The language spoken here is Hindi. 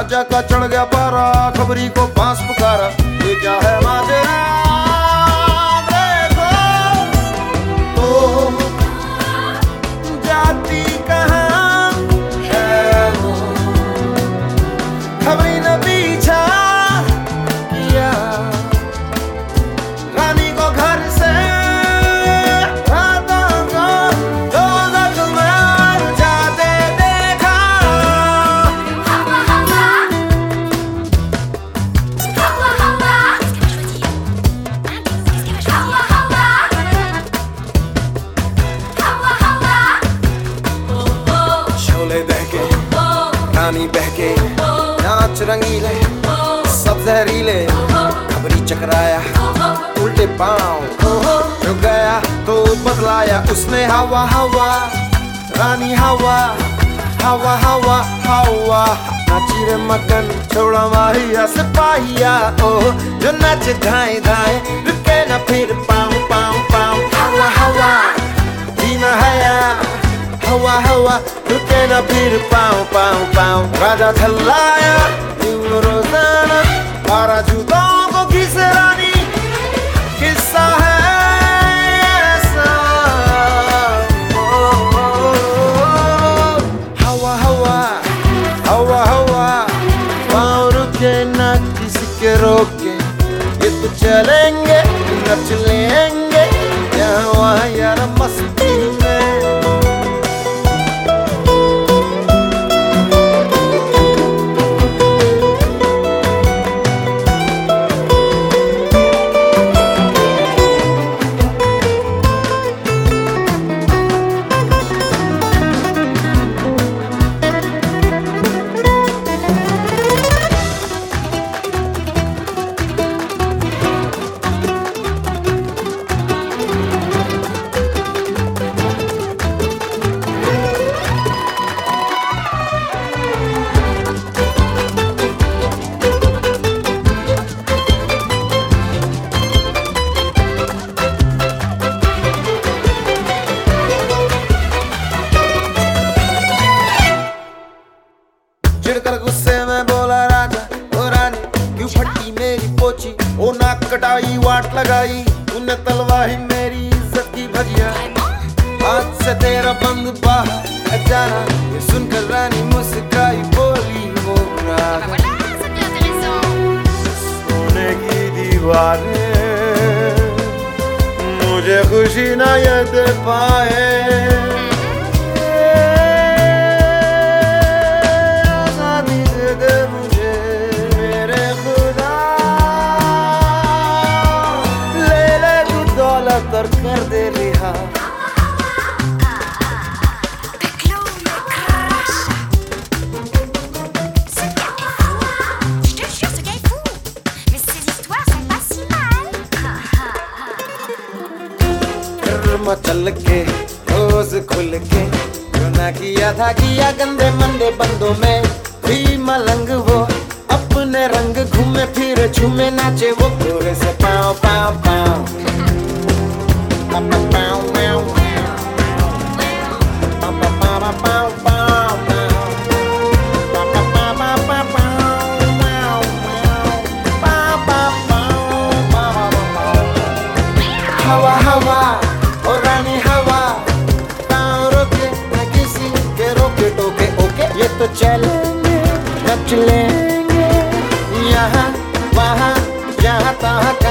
राजा का चढ़ गया पारा, खबरी को पास पुकारा, ये क्या है माजरा देखो तो जाती कहाँ है वो, खबरी ने पीछा किया रानी को घर से रानी बहके नाच रंगीले सब जहरीले, खबरी चकराया उल्टे पांव रुक गया तो बदलाया उसने हवा हवा रानी हवा हवा हवा हवा नाची रे मगन छोड़ा माहिया सिपाहिया ओ जो नाचे धाए धाए रुके ना फिर पाँव पाँव पाँव हवा हवा जीना हया हवा हवा रुके ना फिर पाँव पाँव पाँव राजा झल्लाया रोजाना बारह जूतों को घिसे रानी किस्सा है ऐसा हवा हवा हवा हवा पाँव रुके ना किसके रोके, ये तो चलेंगे नच लेंगे यहाँ वहाँ यार मस्ती में। चिढ़कर गुस्से में बोला राजा ओ रानी क्यों फटी मेरी पोची, ओ नाक कटाई वाट लगाई तूने तलवाही मेरी इज्जत की भजिया, आज से तेरा बंद बाहर जाना, ये सुनकर रानी मुस्कुराई बोली वो राजा सोने की दीवारें मुझे खुशी ना ये दे पाए, कर दे रिहा मचल के रोज खुल के जो ना किया था किया गंदे मंदे बंदों में भी मलंग वो अपने रंग घूमे फिर झूमे नाचे वो गोरे से पाँव पाँव पाँव हवा हवा और रानी हवा पाँव रोके न किसी के रोके टोके ओके, ये तो चलेंगे नच लेंगे यहाँ वहाँ जहाँ तहाँ।